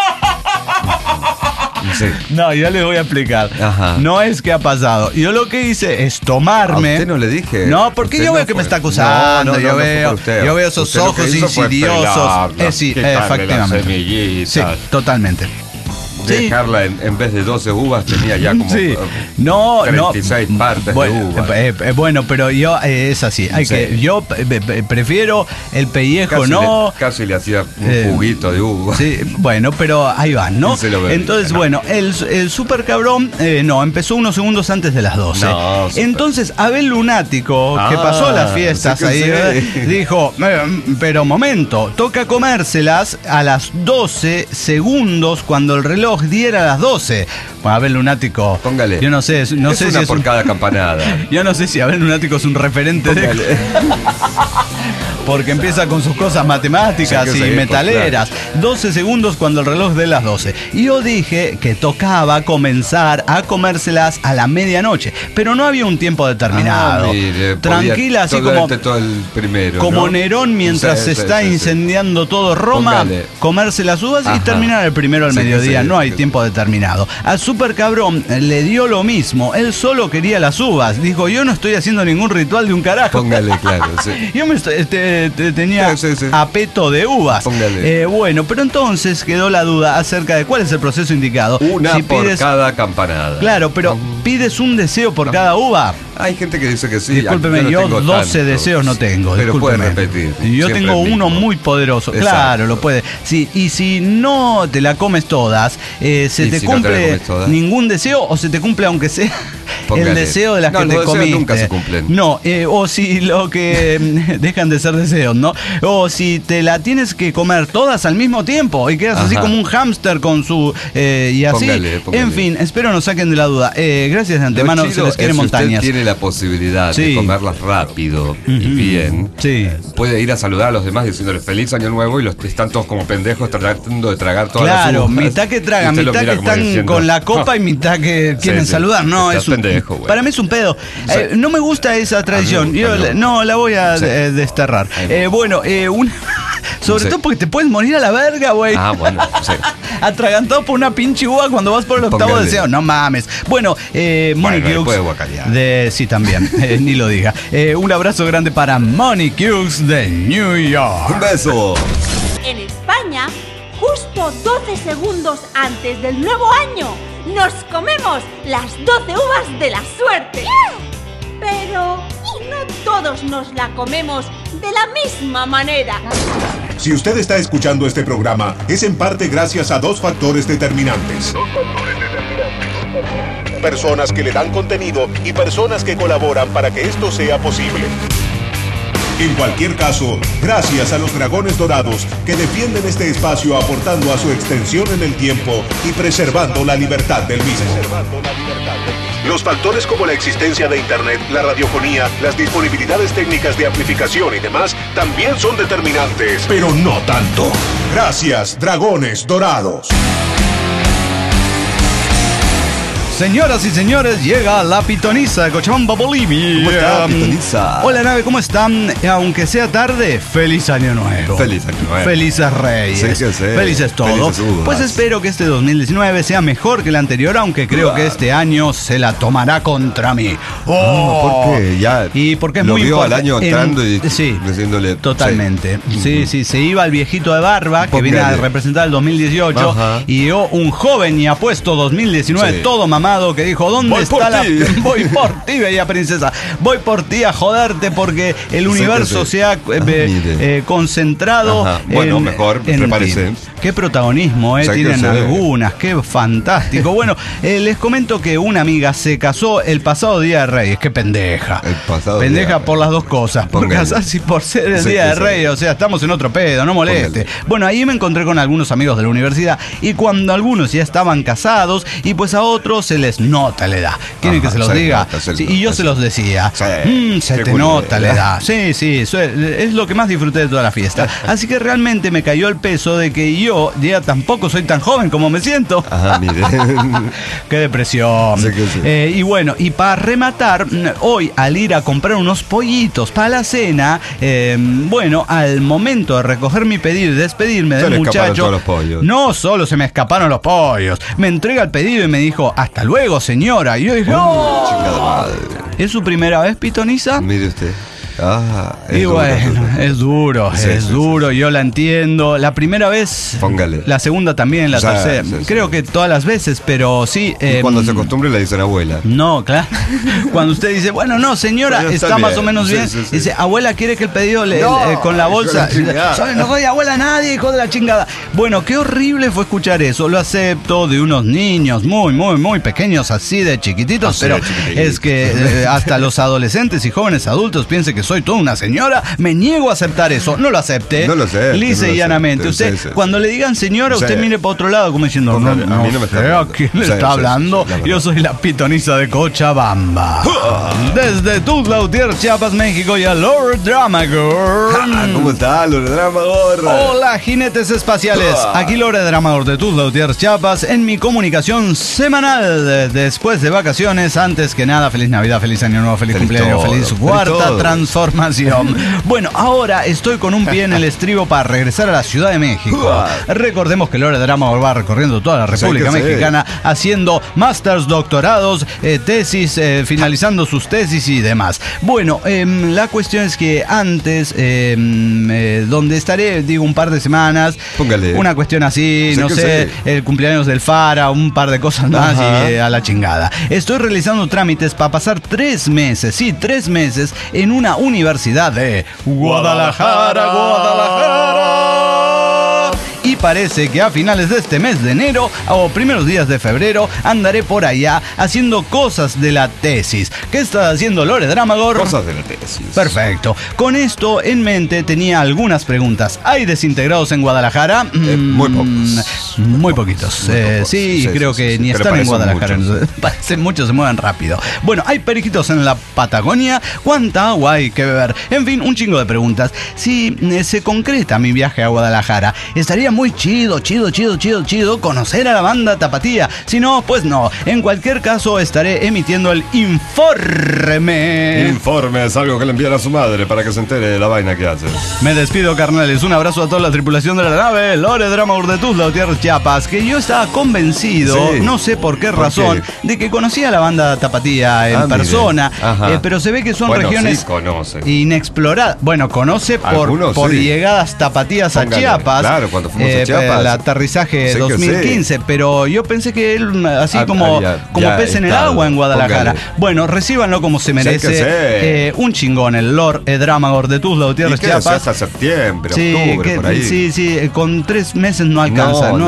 Sí. No, yo les voy a explicar. Ajá. No es que ha pasado. Yo lo que hice es tomarme. A usted no le dije. No, porque yo veo no que me está acusando. No, no, yo, no, veo, no yo veo esos usted ojos insidiosos. Eh, sí, eh, efectivamente. Sí, totalmente. Dejarla en, en vez de doce uvas tenía ya como sí. no, treinta y seis no, partes bueno, de uvas. Eh, eh, bueno, pero yo eh, es así. Hay sí. que, yo eh, prefiero el pellejo, casi no. Le, casi le hacía un eh, juguito de uva. Sí, bueno, pero ahí va, ¿no? Entonces, no. bueno, el, el super cabrón, eh, no, empezó unos segundos antes de las doce. No, Entonces, Abel Lunático, ah, que pasó las fiestas sí ahí, sí. dijo, eh, pero momento, toca comérselas a las doce segundos cuando el reloj diera a las doce. Bueno, Abel Lunático. Póngale. Yo no sé, no es sé una si por es un, cada campanada. Yo no sé si Abel Lunático es un referente Póngale. de. Porque empieza con sus cosas matemáticas sí, y sí, metaleras. Pues, claro. doce segundos cuando el reloj dé las doce. Y yo dije que tocaba comenzar a comérselas a la medianoche. Pero no había un tiempo determinado. Ah, mire, tranquila, así como. Todo el primero, como ¿no? Nerón mientras sí, se sí, está sí, incendiando sí. todo Roma, Póngale. comerse las uvas Ajá. y terminar el primero al sí, mediodía. Sí, no hay sí, tiempo sí. determinado. Al super cabrón le dio lo mismo. Él solo quería las uvas. Dijo, yo no estoy haciendo ningún ritual de un carajo. Póngale, claro. Sí. Yo me estoy. Este, tenía sí, sí, sí. apeto de uvas. Eh, bueno, pero entonces quedó la duda acerca de cuál es el proceso indicado. Una si por pides, cada campanada. Claro, pero um, ¿pides un deseo por um, cada uva? Hay gente que dice que sí. Discúlpeme, yo, no yo doce tantos, deseos no tengo. Pero puede repetir. Yo tengo uno muy poderoso. Exacto. Claro, lo puede. Sí, y si no te la comes todas, eh, ¿se te si cumple no te todas? ningún deseo o se te cumple aunque sea Póngale. el deseo de las no, que te comiste? Nunca se cumplen. No, eh, o si lo que dejan de ser deseos, ¿no? O si te la tienes que comer todas al mismo tiempo y quedas Ajá. así como un hámster con su eh, y así. Póngale, póngale. En fin, espero nos saquen de la duda. Eh, gracias de antemano, se les quiere montañas. Usted tiene la posibilidad sí. de comerlas rápido uh-huh. y bien. Sí. Puede ir a saludar a los demás diciéndoles feliz año nuevo y los están todos como pendejos tratando de tragar todas claro, las uvas. Claro, mitad que tragan, mitad que están diciendo, con la copa y mitad que quieren sí, sí. saludar. No, es un pendejo, güey. Para mí es un pedo. Sí. Eh, no me gusta esa tradición. Yo la, no la voy a sí. de, desterrar. Eh, bueno, eh, un sobre sí. todo porque te puedes morir a la verga, güey. Ah, bueno, sí. Atragantado por una pinche uva cuando vas por el octavo Póngale. deseo. No mames. Bueno, eh, Monique bueno, Hughes. De, sí, también. eh, ni lo diga. Eh, un abrazo grande para Monique Hughes de New York. Un beso. En España, justo doce segundos antes del nuevo año, nos comemos las doce uvas de la suerte. Pero no todos nos la comemos de la misma manera. Si usted está escuchando este programa, es en parte gracias a dos factores determinantes. Personas que le dan contenido y personas que colaboran para que esto sea posible. En cualquier caso, gracias a los Dragones Dorados que defienden este espacio aportando a su extensión en el tiempo y preservando la libertad del mismo. Los factores como la existencia de Internet, la radiofonía, las disponibilidades técnicas de amplificación y demás también son determinantes, pero no tanto. Gracias, Dragones Dorados. Señoras y señores, llega la pitoniza de Cochabamba, Bolivia. ¿Cómo está, pitoniza? Hola, nave, ¿cómo están? Aunque sea tarde, feliz año nuevo. Feliz año nuevo. Felices Reyes. Sí, que sé. Felices todo. Felices uvas. Pues espero que este dos mil diecinueve sea mejor que el anterior, aunque creo Claro. que este año se la tomará contra mí. Oh, ¿por qué? Ya y porque es lo muy vio al importante. año entrando y sí, diciéndole... totalmente. Sí, sí, sí, se iba el viejito de barba que Póngale. viene a representar el dos mil dieciocho. Ajá. Y llegó un joven y apuesto dos mil diecinueve, Sí. todo mamado, que dijo, ¿dónde Voy está por la... ti. Voy por ti, bella princesa. Voy por ti a joderte porque el universo sí. se ha eh, Ah, mire. eh, concentrado. Ajá. Bueno, en- mejor, en prepárese. ti. Qué protagonismo, eh, Sí, que tienen sí. algunas, qué fantástico. Bueno, eh, les comento que una amiga se casó el pasado Día de Reyes. Qué pendeja. El pasado pendeja Día de por las dos cosas. Por Póngale. casarse y por ser el Sí, Día que de sí. Reyes. O sea, estamos en otro pedo, no moleste. Póngale. Bueno, ahí me encontré con algunos amigos de la universidad y cuando algunos ya estaban casados y pues a otros se les nota la edad. ¿Quieren Ajá, que se los se diga? nota, se Sí, nota, y yo sí. se los decía. Sí. "Mm, se Qué te culé, nota la ¿verdad? edad. Sí, sí, eso es, es lo que más disfruté de toda la fiesta. Así que realmente me cayó el peso de que yo ya tampoco soy tan joven como me siento. Ajá, mire. Qué depresión. Sí que sí. Eh, y bueno, y para rematar, mm, hoy al ir a comprar unos pollitos para la cena, eh, bueno, al momento de recoger mi pedido y despedirme Se del le escaparon muchacho, todos los pollos. no solo se me escaparon los pollos, me entrega el pedido y me dijo, hasta luego, señora. Y yo dije, ¡oh! Chingada madre. ¿Es su primera vez, pitoniza? Mire usted. Ah, es Y duro, bueno, es duro. es duro, Sí, es sí, duro, yo la entiendo. La primera vez, Póngale. la segunda también, la Sí, tercera. sí, sí. Creo que todas las veces, pero sí. Y eh, cuando se acostumbre le dicen abuela. No, claro. Cuando usted dice, bueno, no, señora, Bueno, está, está más bien. o menos Sí, bien. sí, sí. Dice, abuela, ¿quiere que el pedido le, No, eh, con la hijo bolsa? de la chingada. Soy- no soy abuela a nadie, hijo de la chingada. Bueno, qué horrible fue escuchar eso. Lo acepto de unos niños muy, muy, muy pequeños, así de chiquititos. Así pero de chiquititos. es que eh, hasta los adolescentes y jóvenes adultos piensen que soy toda una señora. Me niego a aceptar eso. No lo acepte. No lo acepte, Lisa no lo y llanamente. acepte. Usted, Sí, sí, cuando le digan señora, Sí. usted mire para otro lado como diciendo, no, Póngale, a no, mí no me está sé a hablando. quién le Sí, está sí, hablando. sí, la verdad. Yo soy la pitoniza de Cochabamba. Desde Tuxtla Gutiérrez, Chiapas, México, y a Lord Dramagor. Ah, ¿cómo está, Loredrama Gorra? Hola, jinetes espaciales. Aquí Lore Dramador de Tuxtla Gutiérrez, Chiapas, en mi comunicación semanal de- después de vacaciones. Antes que nada, feliz Navidad, feliz Año Nuevo, feliz, Feliz cumpleaños, todo, feliz feliz cuarta todo. transformación. Bueno, ahora estoy con un pie en el estribo para regresar a la Ciudad de México. Recordemos que Lore Dramador va recorriendo toda la República Sí que sí. Mexicana haciendo másters, doctorados, eh, tesis, eh, finalizando sus tesis y demás. Bueno, em, la cuestión es que antes, em, eh, donde estaré, digo, un par de semanas, Póngale. una cuestión así, Sí no que sé, sí. el cumpleaños del Fara, un par de cosas más Ajá. y eh, a la chingada. Estoy realizando trámites para pasar tres meses, sí, tres meses en una universidad de Guadalajara, Guadalajara. Y parece que a finales de este mes de enero o primeros días de febrero andaré por allá haciendo cosas de la tesis. ¿Qué está haciendo Lore Dramagor? Cosas de la tesis. Perfecto. Con esto en mente tenía algunas preguntas. ¿Hay desintegrados en Guadalajara? Eh, muy Mm, pocos. Muy poquitos. Muy Eh, pocos. sí, Sí, creo sí, que sí, ni sí. están en Pero Guadalajara. parecen Parecen muchos, se mueven rápido. Bueno, ¿hay periquitos en la Patagonia? ¿Cuánta agua hay que beber? En fin, un chingo de preguntas. Si eh, se concreta mi viaje a Guadalajara, estaría muy chido, chido, chido, chido, chido conocer a la banda Tapatía. Si no, pues no. En cualquier caso, estaré emitiendo el informe. Informe es algo que le envían a su madre para que se entere de la vaina que hace. Me despido, carnales. Un abrazo a toda la tripulación de la nave Lore Dramaur de Tuxtla Gutiérrez, Chiapas, que yo estaba convencido, Sí. no sé por qué ¿Por razón, qué? de que conocía la banda Tapatía en Ah, mire. persona, Ajá. eh, pero se ve que son Bueno, regiones sí, conoce. inexploradas. Bueno, conoce por, Algunos, por sí. llegadas tapatías a Póngale. Chiapas. Claro, cuando fuimos a eh, Chiapas. El aterrizaje Sí que dos mil quince, sí. pero yo pensé que él, así Ah, como, había- como ya pez en el estado. agua en Guadalajara. Póngale. Bueno, recíbanlo como se que merece. sí. Eh, un chingón, el Lord Dramagor de Tuxtla ¿Y Gutiérrez, qué hace Chiapas. hasta septiembre, Sí, octubre, que- por ahí? sí, sí, con tres meses no alcanza, no, No,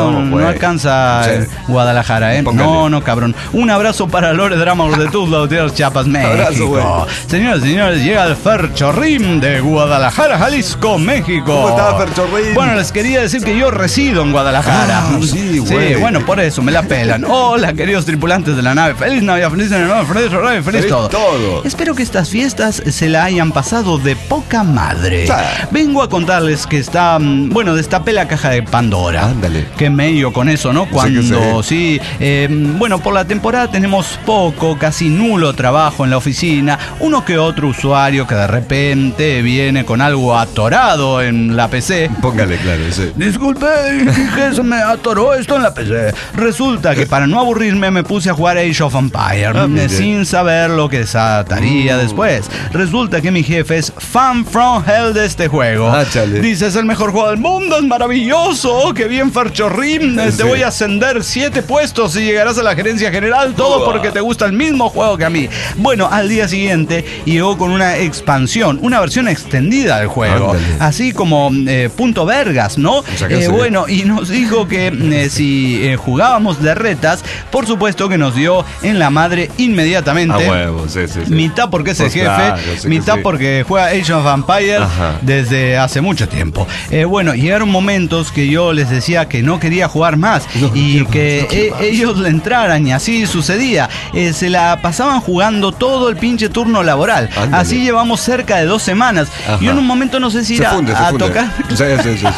no, no, no güey. alcanza Sí. el Guadalajara, ¿eh? Póngale. No, no, cabrón. Un abrazo para Lore Drama de Tuzla, Tierras Chiapas, México. Abrazo, güey. Señores, señores, llega el Ferchorrín de Guadalajara, Jalisco, México. ¿Cómo está, Ferchorrín? Bueno, les quería decir que yo resido en Guadalajara. Ah, sí, güey. Sí, bueno, por eso me la pelan. Hola, queridos tripulantes de la nave. Feliz Navidad, feliz Año Nuevo, feliz Navidad, feliz, Feliz todo. todo. Espero que estas fiestas se la hayan pasado de poca madre. Sí. Vengo a contarles que está, mm, bueno, destapé la caja de Pandora. Ándale. Qué medio con eso, ¿no? Cuando, sí, eh, bueno, por la temporada tenemos poco, casi nulo trabajo en la oficina. Uno que otro usuario que de repente viene con algo atorado en la P C. Póngale, claro, sí. Disculpe, que se me atoró esto en la P C. Resulta que para no aburrirme me puse a jugar Age of Empires Ah, mire. sin saber lo que desataría Mm. después. Resulta que mi jefe es fan from hell de este juego. Ah, chale. Dice, es el mejor juego del mundo, es maravilloso, qué bien Ferchorrín, Sí. te voy a ascender siete puestos y llegarás a la gerencia general, todo Uah. porque te gusta el mismo juego que a mí. Bueno, al día siguiente llegó con una expansión, una versión extendida del juego, Ándale. así como eh, punto vergas, ¿no? O sea que Eh, sí. bueno, y nos dijo que eh, si eh, jugábamos de retas, por supuesto que nos dio en la madre inmediatamente. A huevo, sí, sí, sí. Mitad porque es el Pues jefe, claro, sé que mitad sí. porque juega Age of Empires Ajá. desde hace mucho tiempo. Eh, bueno, llegaron momentos que yo les decía que no quería jugar más No y quiero más, que no quiero eh, más. ellos le entraran y así sucedía. Eh, se la pasaban jugando todo el pinche turno laboral. Ándale. Así llevamos cerca de dos semanas. Ajá. Yo en un momento no sé si ir Se a, funde, se a funde. tocar. Sí, sí, sí, sí,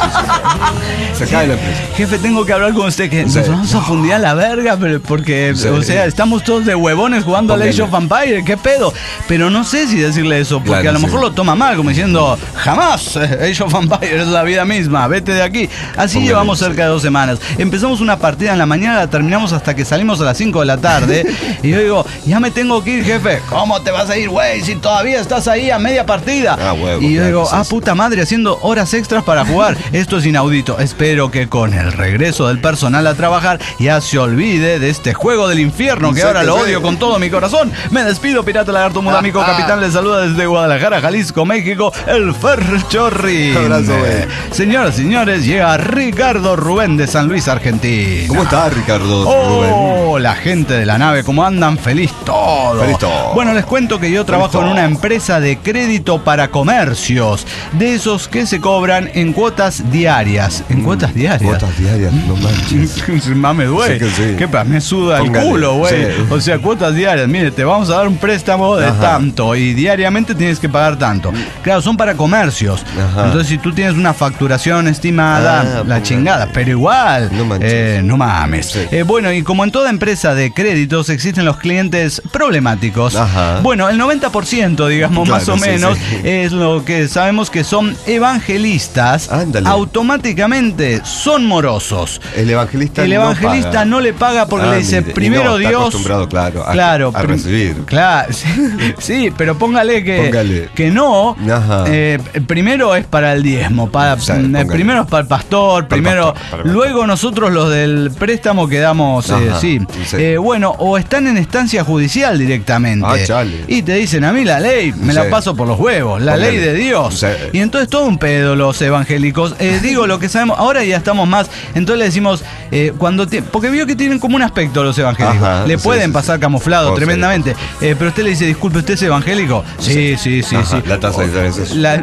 sí. Se cae la empresa. Jefe, tengo que hablar con usted que Sí. nos vamos a fundir a la verga, pero porque, Sí. o sea, estamos todos de huevones jugando al Age of Empires, ¿qué pedo? Pero no sé si decirle eso, porque Claro, a lo sí. mejor lo toma mal, como diciendo, jamás, eh, Age of Empires es la vida misma, vete de aquí. Así Póngale, llevamos sí. cerca de dos semanas. Empezamos una partida en la mañana, la terminamos hasta que salimos a las cinco de la tarde. Y yo digo, ya me tengo que ir, jefe. ¿Cómo te vas a ir, güey? Si todavía estás ahí a media partida. Ah, huevo, y yo claro digo, que sí, ah, sí. puta madre, haciendo horas extras para jugar. Esto es inaudito. Espero que con el regreso del personal a trabajar ya se olvide de este juego del infierno que Sí, ahora que lo sí. odio con todo mi corazón. Me despido, Pirata Lagarto Mudamico, Ah, ah. capitán. Les saluda desde Guadalajara, Jalisco, México, el Ferchorrín. Abrazo, güey. Señoras y señores, llega Ricardo Rubén de San Luis, Argentina. ¿Cómo está, Ricardo? Oh, Rubén? la gente de la nave, ¿cómo andan? Feliz todo. Feliz todo. Bueno, les cuento que yo trabajo en todo. una empresa de crédito para comercios, de esos que se cobran en cuotas diarias. ¿En cuotas diarias? Cuotas diarias, no manches. Mames, güey. Sí que sí. ¿Qué pa? Me suda Póngale, el culo, güey. sí. O sea, cuotas diarias. Mire, te vamos a dar un préstamo de Ajá. tanto y diariamente tienes que pagar tanto. Claro, son para comercios. Ajá. Entonces, si tú tienes una facturación estimada, Ah, la póngale. chingada. Pero igual, No manches. eh, no mames. Sí. Eh, bueno, y como en toda empresa de créditos existen los clientes problemáticos. Ajá. Bueno, el noventa por ciento, digamos, Claro, más o sí, menos, sí. es lo que sabemos que son evangelistas. Ándale. Automáticamente son morosos. El evangelista El no evangelista paga. no le paga porque Ah, le dice mire, y primero no, está Dios. acostumbrado, claro, a- claro, a prim- recibir. Claro, sí, sí, pero póngale que, Póngale. que no. Ajá. eh, primero es para el diezmo, para, Sí, mm, póngale. primero es para el pastor, Para el primero, pastor, para el luego nosotros los del préstamo quedamos, eh, Ajá, sí. sí. Eh, bueno, o están en instancia judicial directamente. Ah, chale. Y te dicen, a mí la ley me la Sí. paso por los huevos, la Póngale. ley de Dios. Sí. Y entonces todo un pedo los evangélicos. Eh, digo lo que sabemos, ahora ya estamos más, entonces le decimos, eh, cuando ti- porque vio que tienen como un aspecto los evangélicos. Ajá, le sí, pueden sí, pasar sí. camuflado Oh, sí, tremendamente. Eh, pero usted le dice, disculpe, ¿usted es evangélico? Sí, sí, sí, Ajá, sí. la tasa de interés es- La,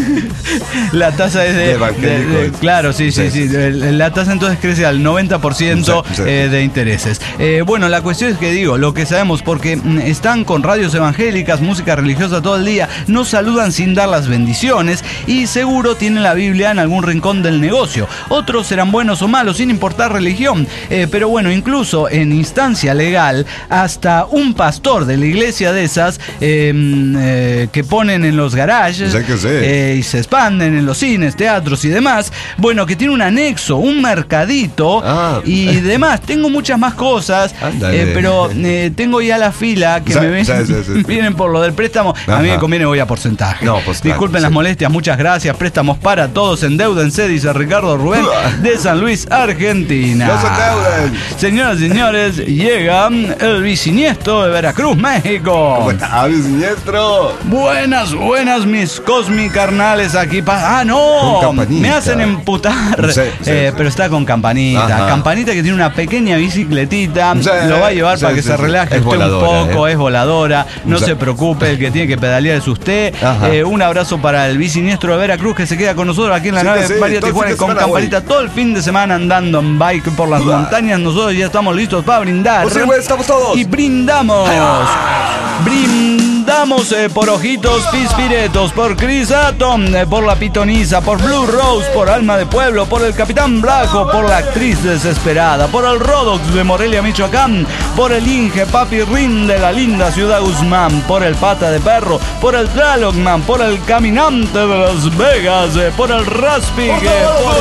la tasa es de, De evangélicos. de- de- claro, sí, sí, sí. Sí, sí. El- La tasa entonces crece al noventa por ciento Sí, sí. eh, de intereses. Eh, bueno, la cuestión es que digo, lo que sabemos, porque mm, están con radios evangélicas, música religiosa todo el día, no saludan sin dar las bendiciones y seguro tienen la Biblia en algún rincón del negocio. Otros serán buenos o malos, sin importar religión. Eh, pero bueno, incluso en instancia legal, hasta un pastor de la iglesia de esas eh, eh, que ponen en los garages Sí que sí. eh, y se expanden en los cines, teatros y demás, bueno, que tiene un anexo, un mercadito Ah. y demás. Tengo muchas más cosas, Ándale. eh, pero eh, tengo ya la fila que Sí, me ven- sí, sí, sí. vienen por lo del préstamo. A mí Ajá. me conviene, voy a porcentaje. No, pues, claro, Disculpen sí. las molestias, muchas gracias. Préstamos para todos, endeúdense, dice Ricardo Rubén de San Luis, Argentina. No se endeuden. Señoras y señores, llega el bisnieto de Veracruz, México. ¿Cómo está, mi siniestro? Buenas, buenas, mis cosmicarnales aquí. Pa ah, no, Con campanita. me hacen emputar. Sí, sí, Eh, sí. Pero está con Campanita. Ajá. Campanita que tiene una pequeña bicicletita, Sí, lo va a llevar sí, para que sí, se sí. relaje Es usted voladora, un poco, eh. es voladora, no Sí. se preocupe, el que tiene que pedalear es usted. Ajá. Eh, un abrazo para el bisiniestro de Veracruz que se queda con nosotros aquí en la Sí, nave que sí, María todo el Tijuana fin de con semana, Campanita güey. todo el fin de semana andando en bike por las Uah. montañas. Nosotros ya estamos listos para brindar. Pues sí, güey, estamos todos. Y brindamos. Brindamos eh, por Ojitos Pispiretos, por Chris Atom, eh, por La Pitoniza, por Blue Rose, por Alma de Pueblo, por el Capitán Blanco, por la Actriz Desesperada, por el Rodox de Morelia, Michoacán, por el Inge Papi Rin de la linda ciudad Guzmán, por el Pata de Perro, por el Tlalocman, por el Caminante de Las Vegas, eh, por el Raspi, que por...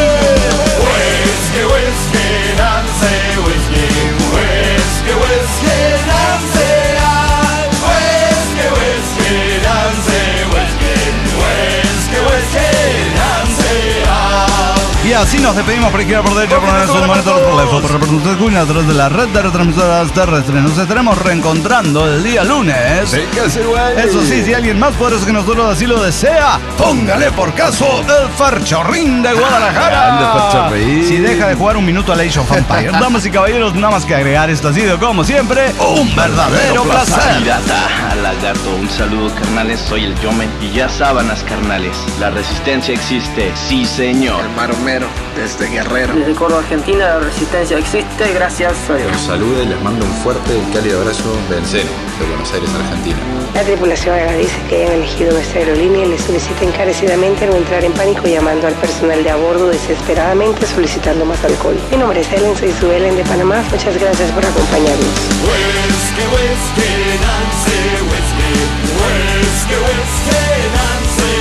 Whiskey, whiskey, Nancy, whiskey, whiskey, whiskey, Nancy, ah. Whiskey, whiskey, Nancy, whiskey, whiskey, whiskey, Nancy, ah. Y así nos despedimos por izquierda, por derecha, por la derecha, por la derecha, por la derecha, por representantes Cuña, a través de la red de retransmisoras terrestres. Nos estaremos reencontrando el día lunes. Sí, que sí, güey. Eso sí, si alguien más poderoso que nosotros así lo desea, póngale por caso el Farchorrín de Guadalajara. Grande Farchorrín. Si deja de jugar un minuto a Age of Empires. Damas y caballeros, nada más que agregar, esto ha sido como siempre un verdadero placer. Pirata, al lagarto, un saludo carnales, soy el Yome y ya sábanas carnales, la resistencia existe, sí señor. El maromero, desde Guerrero. Desde Córdoba, Argentina, la resistencia existe, gracias a Dios. Los saludo y les mando un fuerte y cálido abrazo del Seno, de Buenos Aires, Argentina. La tripulación agradece que hayan elegido nuestra aerolínea y les solicita encarecidamente no entrar en pánico llamando al personal de a bordo desesperadamente solicitando más alcohol. Mi nombre es Ellen, soy su Ellen de Panamá. Muchas gracias por acompañarnos. Whiskey, whiskey, Nancy, whiskey, whiskey, whiskey, Nancy,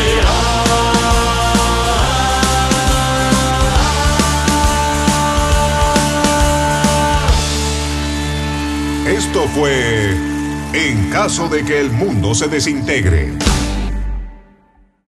Esto fue En caso de que el mundo se desintegre.